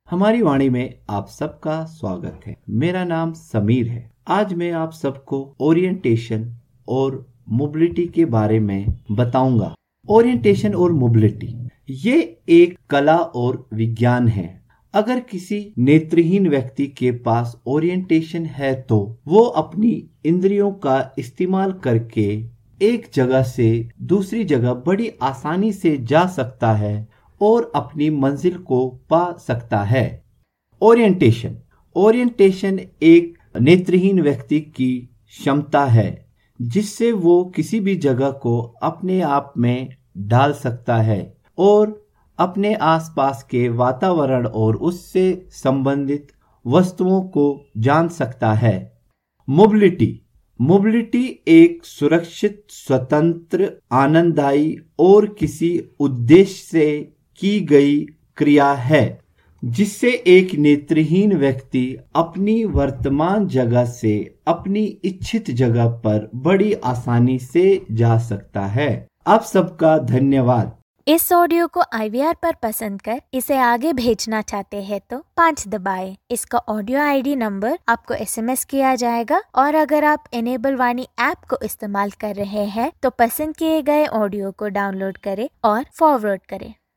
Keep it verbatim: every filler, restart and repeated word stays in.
हमारी वाणी में आप सबका स्वागत है। मेरा नाम समीर है। आज मैं आप सबको ओरिएंटेशन और मोबिलिटी के बारे में बताऊंगा। ओरिएंटेशन और मोबिलिटी ये एक कला और विज्ञान है। अगर किसी नेत्रहीन व्यक्ति के पास ओरिएंटेशन है तो वो अपनी इंद्रियों का इस्तेमाल करके एक जगह से दूसरी जगह बड़ी आसानी से जा सकता है और अपनी मंजिल को पा सकता है। ओरिएंटेशन ओरिएंटेशन एक नेत्रहीन व्यक्ति की क्षमता है जिससे वो किसी भी जगह को अपने आप में डाल सकता है और अपने आसपास के वातावरण और उससे संबंधित वस्तुओं को जान सकता है। मोबिलिटी मोबिलिटी एक सुरक्षित, स्वतंत्र, आनंददायी और किसी उद्देश्य से की गई क्रिया है जिससे एक नेत्रहीन व्यक्ति अपनी वर्तमान जगह से अपनी इच्छित जगह पर बड़ी आसानी से जा सकता है। आप सबका धन्यवाद। इस ऑडियो को आई वी आर पर पसंद कर इसे आगे भेजना चाहते हैं तो पाँच दबाएं। इसका ऑडियो आई डी नंबर आपको एस एम एस किया जाएगा और अगर आप इनेबल वाणी ऐप को इस्तेमाल कर रहे हैं तो पसंद किए गए ऑडियो को डाउनलोड करें और फॉरवर्ड करें।